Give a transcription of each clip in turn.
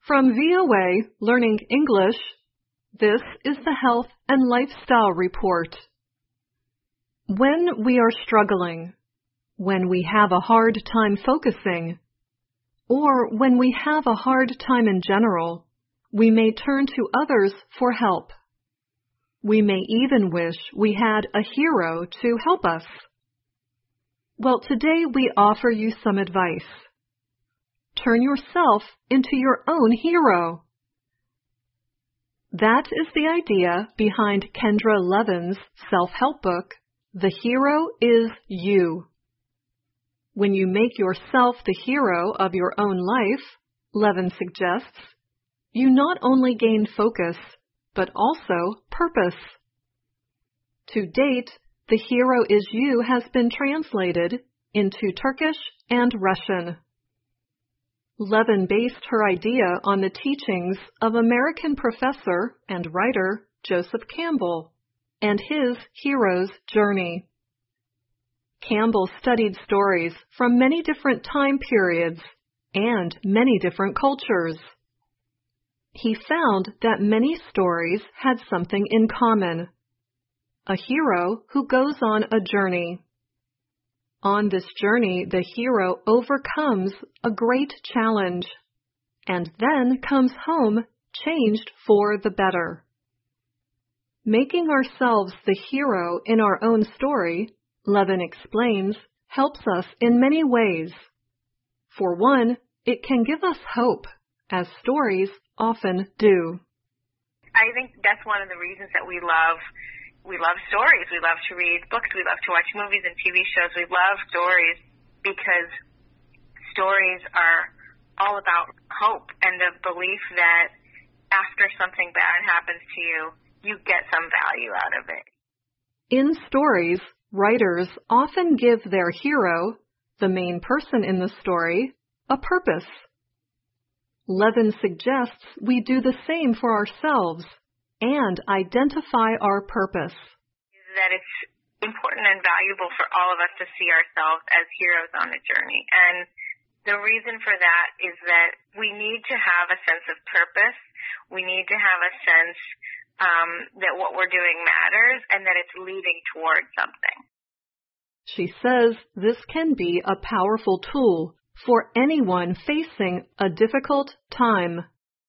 From VOA Learning English, this is the Health and Lifestyle Report. When we are struggling, when we have a hard time focusing, or when we have a hard time in general, we may turn to others for help. We may even wish we had a hero to help us. Well, today we offer you some advice. Turn yourself into your own hero. That is the idea behind Kendra Levin's self-help book, The Hero Is You. When you make yourself the hero of your own life, Levin suggests, you not only gain focus, but also purpose. To date, The Hero Is You has been translated into Turkish and Russian. Levin based her idea on the teachings of American professor and writer Joseph Campbell and his hero's journey. Campbell studied stories from many different time periods and many different cultures. He found that many stories had something in common: a hero who goes on a journey. On this journey, the hero overcomes a great challenge and then comes home changed for the better. Making ourselves the hero in our own story, Levin explains, helps us in many ways. For one, it can give us hope, as stories often do. I think that's one of the reasons that we love stories. We love to read books. We love to watch movies and TV shows. We love stories because stories are all about hope and the belief that after something bad happens to you, you get some value out of it. In stories, writers often give their hero, the main person in the story, a purpose. Levin suggests we do the same for ourselves and identify our purpose. That it's important and valuable for all of us to see ourselves as heroes on a journey. And the reason for that is that we need to have a sense of purpose. We need to have a sense that what we're doing matters and that it's leading towards something. She says this can be a powerful tool for anyone facing a difficult time.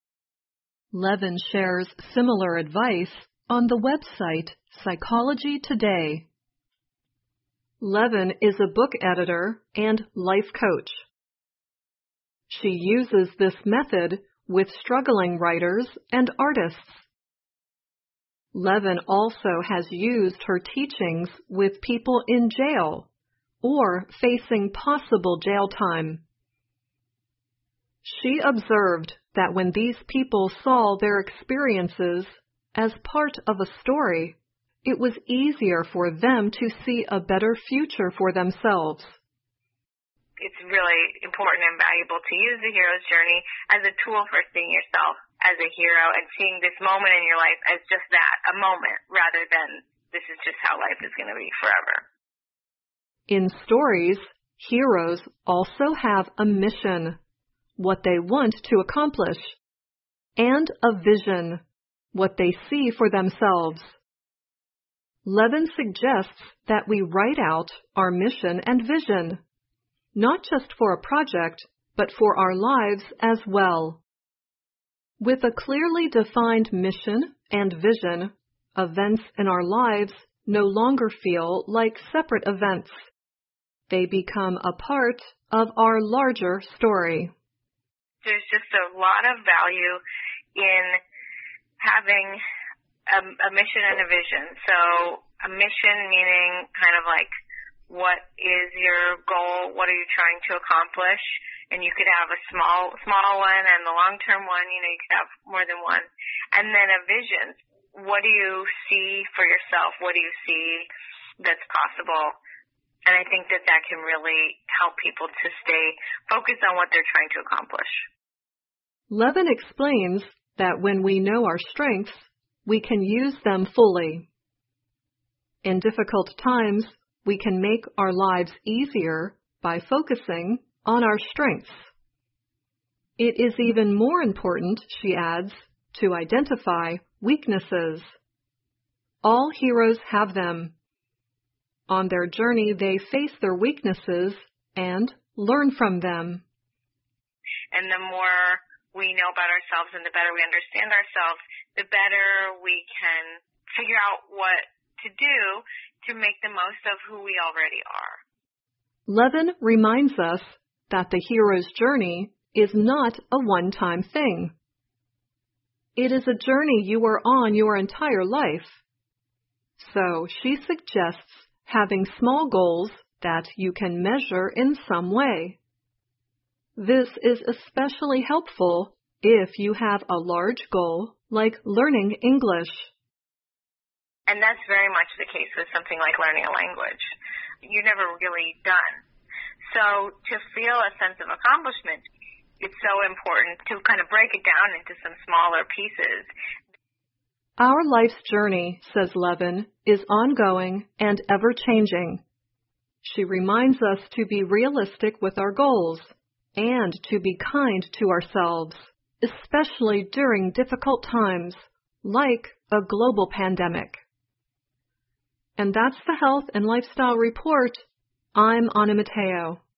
Levin shares similar advice on the website Psychology Today. Levin is a book editor and life coach. She uses this method with struggling writers and artists. Levin also has used her teachings with people in jail or facing possible jail time. She observed that when these people saw their experiences as part of a story, it was easier for them to see a better future for themselves. It's really important and valuable to use the hero's journey as a tool for seeing yourself as a hero and seeing this moment in your life as just that, a moment, rather than this is just how life is going to be forever. In stories, heroes also have a mission, what they want to accomplish, and a vision, what they see for themselves. Levin suggests that we write out our mission and vision, not just for a project, but for our lives as well. With a clearly defined mission and vision, events in our lives no longer feel like separate events. They become a part of our larger story. There's just a lot of value in having a mission and a vision. So a mission meaning kind of like, what is your goal? What are you trying to accomplish? And you could have a small one and the long-term one, you could have more than one. And then a vision. What do you see for yourself? What do you see that's possible? And I think that can really help people to stay focused on what they're trying to accomplish. Levin explains that when we know our strengths, we can use them fully. In difficult times, we can make our lives easier by focusing on our strengths. It is even more important, she adds, to identify weaknesses. All heroes have them. On their journey, they face their weaknesses and learn from them. And the more we know about ourselves and the better we understand ourselves, the better we can figure out what to do to make the most of who we already are. Levin reminds us that the hero's journey is not a one-time thing. It is a journey you are on your entire life. So she suggests having small goals that you can measure in some way. This is especially helpful if you have a large goal like learning English. And that's very much the case with something like learning a language. You're never really done. So to feel a sense of accomplishment, it's so important to kind of break it down into some smaller pieces. Our life's journey, says Levin, is ongoing and ever-changing. She reminds us to be realistic with our goals and to be kind to ourselves, especially during difficult times, like a global pandemic. And that's the Health and Lifestyle Report. I'm Anna Matteo.